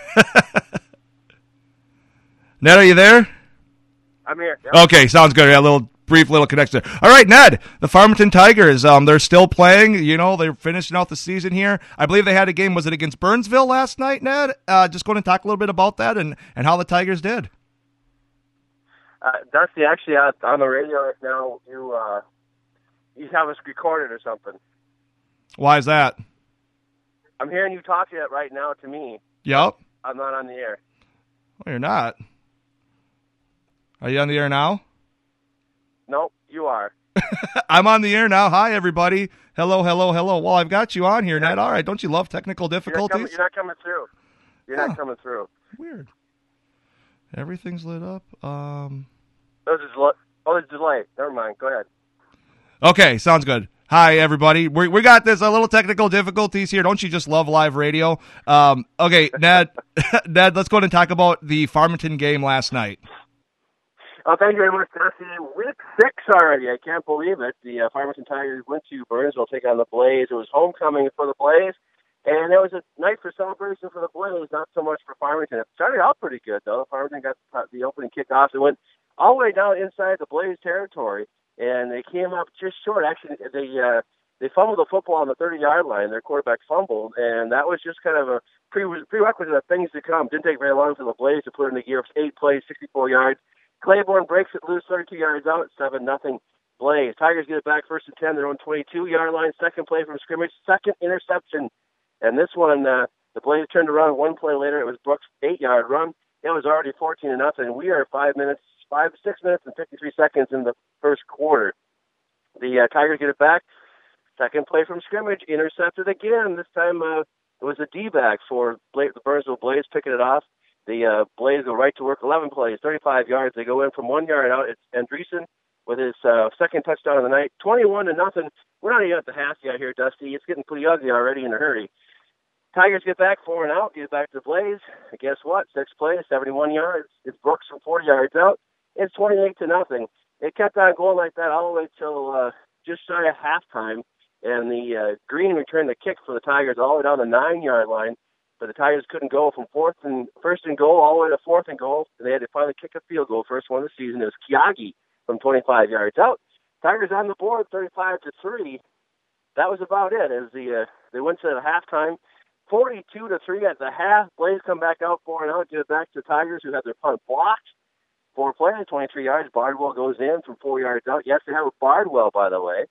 Ned, are you there? I'm here. Yep. Okay, sounds good. Yeah, a little brief little connection there. All right, Ned, the Farmington Tigers, um, they're still playing. You know, they're finishing out the season here. I believe they had a game. Was it against Burnsville last night, Ned? Uh, just going to talk a little bit about that and, and how the Tigers did. Uh, Dusty, actually, uh, on the radio right now, you uh, you have us recorded or something. Why is that? I'm hearing you talking it right now to me. Yep. I'm not on the air. Well, you're not. Are you on the air now? Nope, you are. I'm on the air now. Hi, everybody. Hello, hello, hello. Well, I've got you on here, Ned. All right. Don't you love technical difficulties? You're not coming, you're not coming through. You're Huh. not coming through. Weird. Everything's lit up. Um. Oh, there's delay. Oh, there's delay. Never mind. Go ahead. Okay, sounds good. Hi, everybody. We we got this a little technical difficulties here. Don't you just love live radio? Um. Okay, Ned. Ned, let's go ahead and talk about the Farmington game last night. Oh, thank you very much, Dusty. Week six already. I can't believe it. The uh, Farmington Tigers went to Burnsville to take on the Blaze. It was homecoming for the Blaze, and it was a night for celebration for the Blaze, not so much for Farmington. It started out pretty good, though. Farmington got the opening kickoff. It went all the way down inside the Blaze territory, and they came up just short. Actually, they uh, they fumbled the football on the thirty-yard line. Their quarterback fumbled, and that was just kind of a pre- prerequisite of things to come. Didn't take very long for the Blaze to put in the gear. Eight plays, sixty-four yards. Claiborne breaks it loose, thirty-two yards out, seven nothing Blaze. Tigers get it back first and ten, their own twenty-two-yard line. Second play from scrimmage, second interception. And this one, uh, the Blaze turned around one play later. It was Brooks' eight-yard run. It was already fourteen to nothing. We are five minutes, five, six minutes and fifty-three seconds in the first quarter. The uh, Tigers get it back. Second play from scrimmage, intercepted again. This time uh, it was a D-back for Bla- the Burnsville Blaze picking it off. The uh, Blaze go right to work, eleven plays, thirty-five yards. They go in from one yard out. It's Andreessen with his uh, second touchdown of the night, twenty-one to nothing. We're not even at the half yet here, Dusty. It's getting pretty ugly already in a hurry. Tigers get back four and out, get back to the Blaze. And guess what? Six plays, seventy-one yards. It's Brooks from forty yards out. It's twenty-eight to nothing. It kept on going like that all the way till uh, just shy of halftime. And the uh, Green returned the kick for the Tigers all the way down the nine-yard line. But the Tigers couldn't go from fourth and first and goal all the way to fourth and goal. And they had to finally kick a field goal, first one of the season. It was Kiagi from twenty-five yards out. Tigers on the board, thirty-five to three. That was about it. As the uh, they went to the halftime, forty-two to three at the half. Blaze come back out four and out, give it back to the Tigers, who had their punt blocked. Four plays, twenty-three yards. Bardwell goes in from four yards out. Yes, they have a Bardwell, by the way.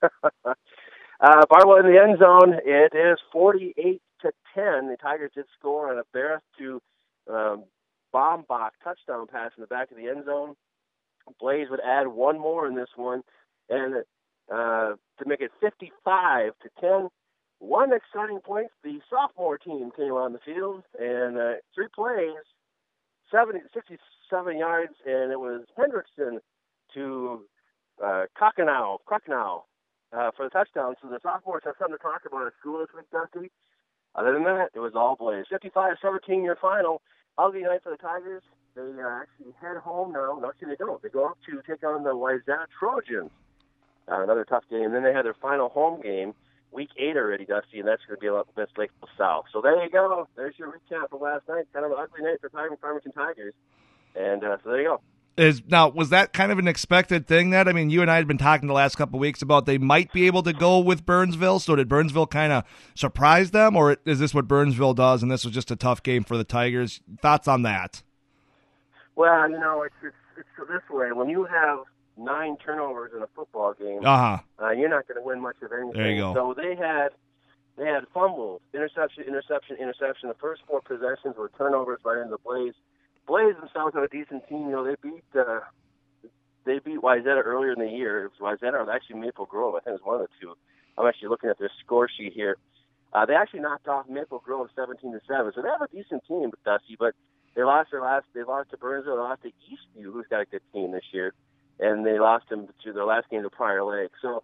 uh, Bardwell in the end zone. It is forty-eight to ten. The Tigers did score on a Barrett to um, Bombach touchdown pass in the back of the end zone. Blaze would add one more in this one, and uh, to make it fifty-five to ten. One exciting point: the sophomore team came on the field, and uh, three plays, seventy, sixty-seven yards, and it was Hendrickson to uh, Kockenow, Kockenow uh, for the touchdown. So the sophomores have something to talk about at school this week, Dusty. Other than that, it was all Blaze. fifty-five seventeen your final. Ugly night for the Tigers. They uh, actually head home now. No, actually they don't. They go up to take on the Wayzata Trojans. Uh, another tough game. Then they had their final home game, week eight already, Dusty, and that's going to be up against Lakeville South. So there you go. There's your recap of last night. Kind of an ugly night for Farmington Tigers. And uh, so there you go. Is now was that kind of an expected thing? That I mean, you and I had been talking the last couple of weeks about they might be able to go with Burnsville. So did Burnsville kind of surprise them, or is this what Burnsville does, and this was just a tough game for the Tigers? Thoughts on that? Well, you know, it's it's, it's this way. When you have nine turnovers in a football game, uh-huh. uh, you're not going to win much of anything. There you go. So they had they had fumbles, interception, interception, interception. The first four possessions were turnovers right into the Blaze. Blaze themselves have a decent team. You know, they beat uh, they beat Wayzata earlier in the year. It was Wayzata or actually Maple Grove. I think it was one of the two. I'm actually looking at their score sheet here. Uh, they actually knocked off Maple Grove seventeen to seven. So they have a decent team, Dusty. But they lost their last. They lost to Burnsville. They lost to Eastview, who's got a good team this year, and they lost them to their last game to Prior Lake. So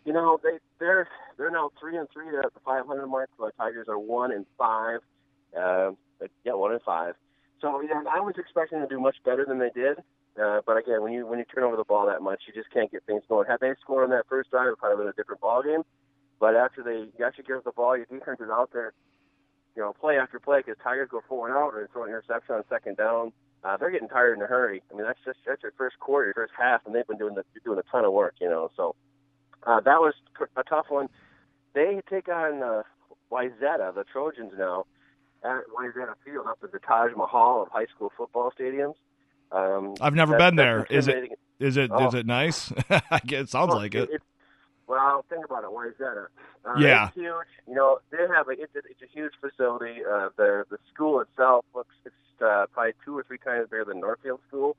You know, they they're they're now three and three. They're at the five hundred mark. The Tigers are one and five. Uh, yeah, one and five. So yeah, I was expecting to do much better than they did. Uh, but again, when you when you turn over the ball that much, you just can't get things going. Had they scored on that first drive, it would probably been a different ball game. But after they you actually give the ball, your defense is out there, you know, play after play, because Tigers go four and out or throw an interception on second down. Uh, they're getting tired in a hurry. I mean, that's just that's your first quarter, your first half, and they've been doing the, doing a ton of work, you know. So uh, that was a tough one. They take on uh, Wayzata, the Trojans now, at Wayzata Field up at the Taj Mahal of high school football stadiums. Um, I've never that, been there. Is it is it oh. is it nice? I guess it sounds well, like it. it. Well, think about it. Wayzata. Uh, yeah. It's huge. You know, they have a it's a, it's a huge facility. Uh, the the school itself looks it's uh, probably two or three times bigger than Northfield School.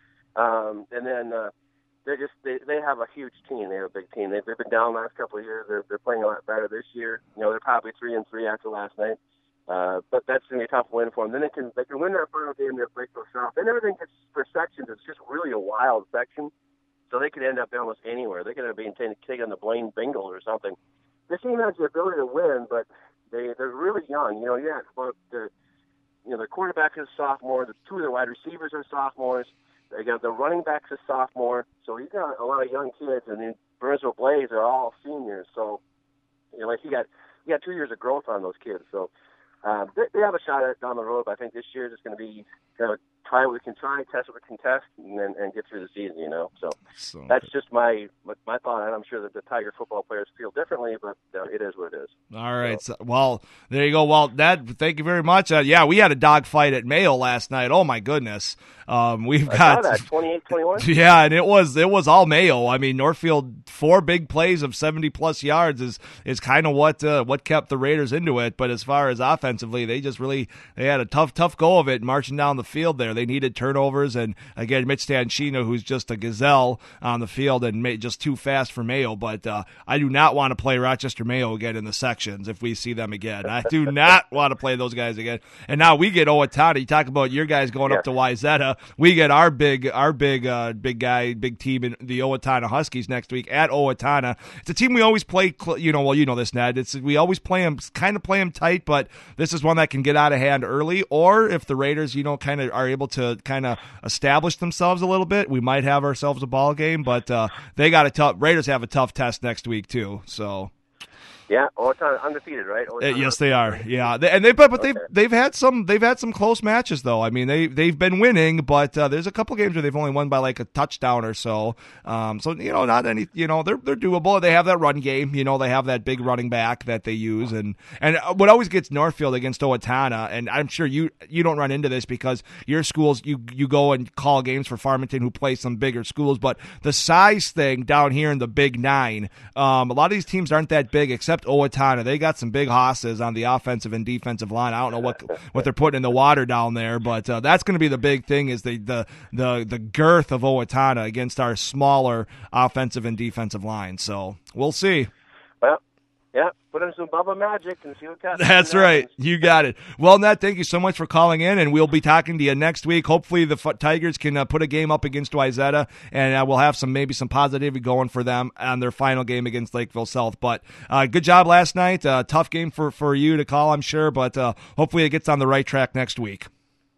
Um, and then uh, they just they they have a huge team. They have a big team. They've, they've been down the last couple of years. They're they're playing a lot better this year. You know, they're probably three and three after last night. Uh, but that's going to be a tough win for them. Then they can they can win that final game. They'll break those south. Then everything gets for sections. It's just really a wild section. So they could end up almost anywhere. They could end up being t- taking the Blaine Bengals or something. This team has the ability to win, but they they're really young. You know, yeah, but the you know the quarterback is a sophomore. The two of their wide receivers are sophomores. They got the running backs a sophomore. So you got a lot of young kids, and the Burnsville Blaze are all seniors. So you know, like you got you got two years of growth on those kids. So. Uh, they, they have a shot at it down the road, but I think this year is just going to be kind of try what we can try, test what we can test, and then and get through the season, you know. So, so that's just my my thought, and I'm sure that the Tiger football players feel differently, but uh, it is what it is. All right. So. So, well, there you go. Well, Ned, thank you very much. Uh, yeah, we had a dogfight at Mayo last night. Oh my goodness. Um, we've I got saw that twenty-eight twenty-one. Yeah, and it was it was all Mayo. I mean, Northfield four big plays of seventy plus yards is is kind of what uh, what kept the Raiders into it. But as far as offensively, they just really they had a tough tough go of it marching down the field there. They needed turnovers, and again, Mitch Stanchino, who's just a gazelle on the field and made just too fast for Mayo. But uh, I do not want to play Rochester Mayo again in the sections if we see them again. I do not want to play those guys again. And now we get Owatonna. You talk about your guys going yeah. up to Wayzata. We get our big, our big, uh, big guy, big team in the Owatonna Huskies next week at Owatonna. It's a team we always play. You know, well, you know this, Ned. It's we always play them, kind of play them tight, but this is one that can get out of hand early. Or if the Raiders, you know, kind of are able to kind of establish themselves a little bit, we might have ourselves a ball game. But uh, they got a tough. Raiders have a tough test next week too. So. Yeah, Owatonna undefeated, right? Uh, yes, they are. Yeah, they, and they but, but okay. they've they've had some they've had some close matches though. I mean, they they've been winning, but uh, there's a couple games where they've only won by like a touchdown or so. Um, so you know, not any. You know, they're they're doable. They have that run game. You know, they have that big running back that they use, and and what always gets Northfield against Owatonna, and I'm sure you you don't run into this because your schools you you go and call games for Farmington who play some bigger schools, but the size thing down here in the Big Nine, um, a lot of these teams aren't that big except Owatonna. They got some big hosses on the offensive and defensive line. I don't know what what they're putting in the water down there, but uh, that's going to be the big thing is the, the the the girth of Owatonna against our smaller offensive and defensive line. So we'll see. Well, yeah, put in some Bubba Magic and see what happens. That's right. You got it. Well, Ned, thank you so much for calling in, and we'll be talking to you next week. Hopefully the F- Tigers can uh, put a game up against Wayzata, and uh, we'll have some maybe some positivity going for them on their final game against Lakeville South. But uh, good job last night. Uh, tough game for, for you to call, I'm sure, but uh, hopefully it gets on the right track next week.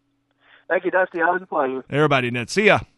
Thank you, Dusty. Always a pleasure. Everybody, Ned. See ya.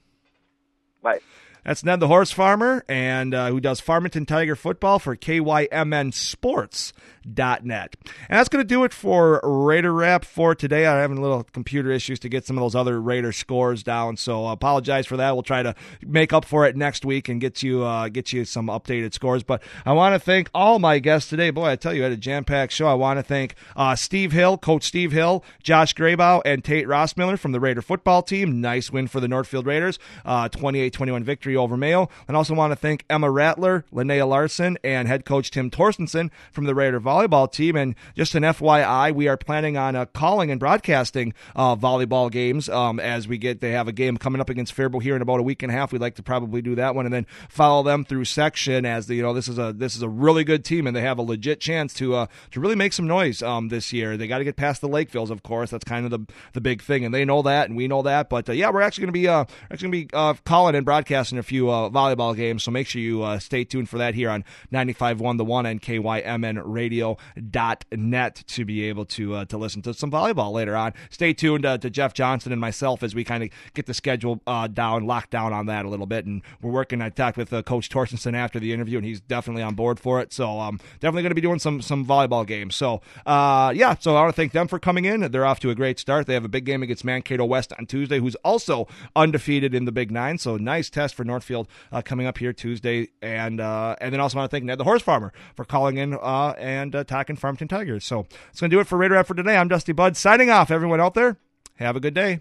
Bye. That's Ned the Horse Farmer, and uh, who does Farmington Tiger football for K Y M N Sports dot net. And that's going to do it for Raider Wrap for today. I'm having a little computer issues to get some of those other Raider scores down, so I apologize for that. We'll try to make up for it next week and get you uh, get you some updated scores. But I want to thank all my guests today. Boy, I tell you, I had a jam-packed show. I want to thank uh, Steve Hill, Coach Steve Hill, Josh Graybow, and Tate Rossmiller from the Raider football team. Nice win for the Northfield Raiders, uh, twenty-eight twenty-one victory over Mayo. And also want to thank Emma Rattler, Linnea Larson, and head coach Tim Torstensen from the Raider volleyball team. And just an F Y I, we are planning on uh, calling and broadcasting uh, volleyball games um, as we get. They have a game coming up against Faribault here in about a week and a half. We'd like to probably do that one and then follow them through section as the, you know this is a this is a really good team and they have a legit chance to uh, to really make some noise um, this year. They got to get past the Lakevilles, of course. That's kind of the the big thing, and they know that, and we know that. But uh, yeah, we're actually going to be uh, actually going to be uh, calling and broadcasting a few uh, volleyball games, so make sure you uh, stay tuned for that here on ninety-five point one The One and K Y M N radio dot net to be able to uh, to listen to some volleyball later on. Stay tuned uh, to Jeff Johnson and myself as we kind of get the schedule uh, down, locked down on that a little bit, and we're working. I talked with uh, Coach Torstenson after the interview, and he's definitely on board for it, so um, definitely going to be doing some some volleyball games. So, uh, yeah, so I want to thank them for coming in. They're off to a great start. They have a big game against Mankato West on Tuesday, who's also undefeated in the Big Nine, so nice test for Northfield uh, coming up here Tuesday. And uh, and then also want to thank Ned the Horse Farmer for calling in uh, and uh, talking Farmington Tigers. So it's going to do it for Raider Rap for today. I'm Dusty Budd signing off. Everyone out there, have a good day.